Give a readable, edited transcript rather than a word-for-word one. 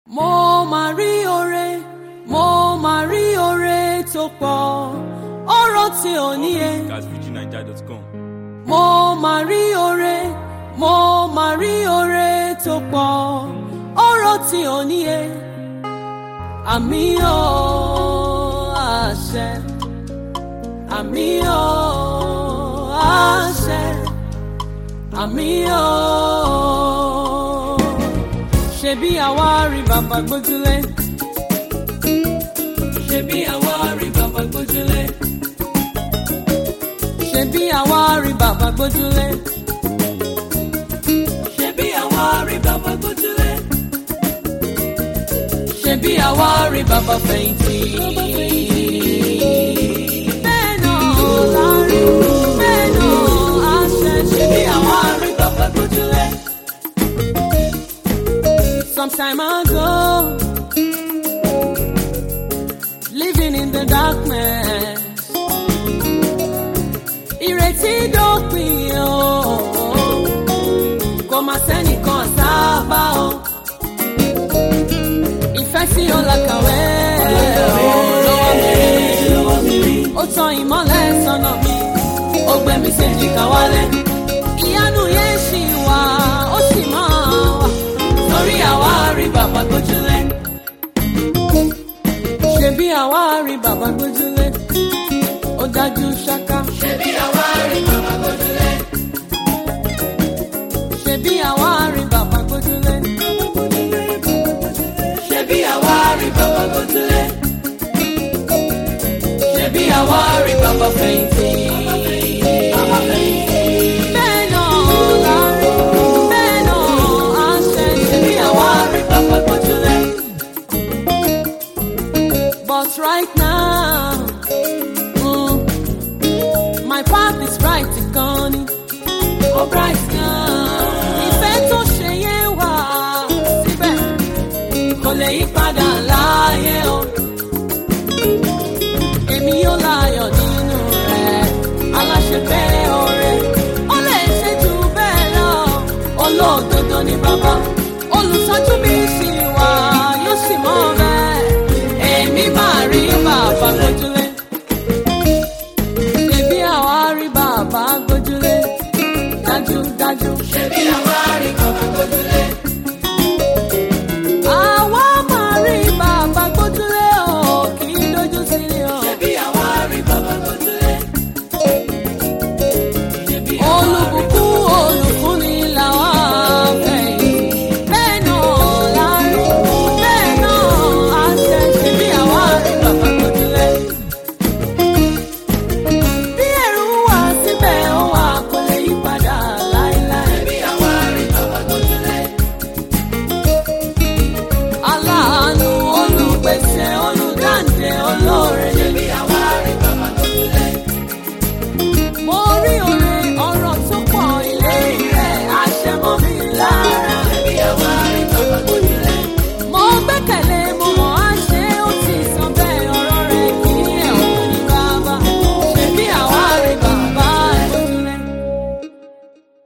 Mo máa rí oore tó pọ̀, ọ̀rọ̀ tí ò níye. GasVGNiger.com. Mo máa rí oore tó pọ̀, ọ̀rọ̀ tí ò níye. Àmì o àṣẹ, àmì o àṣẹ, àmì o. Ṣebí àwa rí bàbá gbójúlé, ṣebí àwa rí bàbá gbójúlé, ṣebí àwa rí bàbá gbójúlé, ṣebí àwa rí bàbá gbójúlé, ṣebí àwa rí bàbá fẹ̀yìntì. Bẹ́ẹ̀ náà la rí, bẹ́ẹ̀ náà a ṣe, ṣebí àwa rí bàbá gbójúlé. Some time ago, living in the darkness, ìrètí dópin o, kò má sẹ́nìkan sábà o, ìfẹ́ sí ọ̀làkàwé lọ́wọ́ mi rí, ó tan ìmọ́lẹ̀ sọ́nà mi, ó gbé mi séjìká wálẹ̀, ìyanu yẹn ṣì wà, ó sì máa wà. Torí àwa rí bàbá gbójúlé, ṣebí àwa rí bàbá gbójúlé, ó dájú ṣáká. Ṣebí àwa rí bàbá gbójúlé, ṣebí àwa rí bàbá gbójúlé, ṣebí àwa rí bàbá gbójúlé, ṣebí àwa rí bàbá fẹ̀yìntì. But right now, my path is bright, Connie. Oh, bright now. Ìfẹ́ tó ṣe yẹn wà síbẹ̀, kò lè yí padà láyé o. Èmi yóò láyọ̀ nínú rẹ̀, aláṣẹ bẹ́ẹ̀.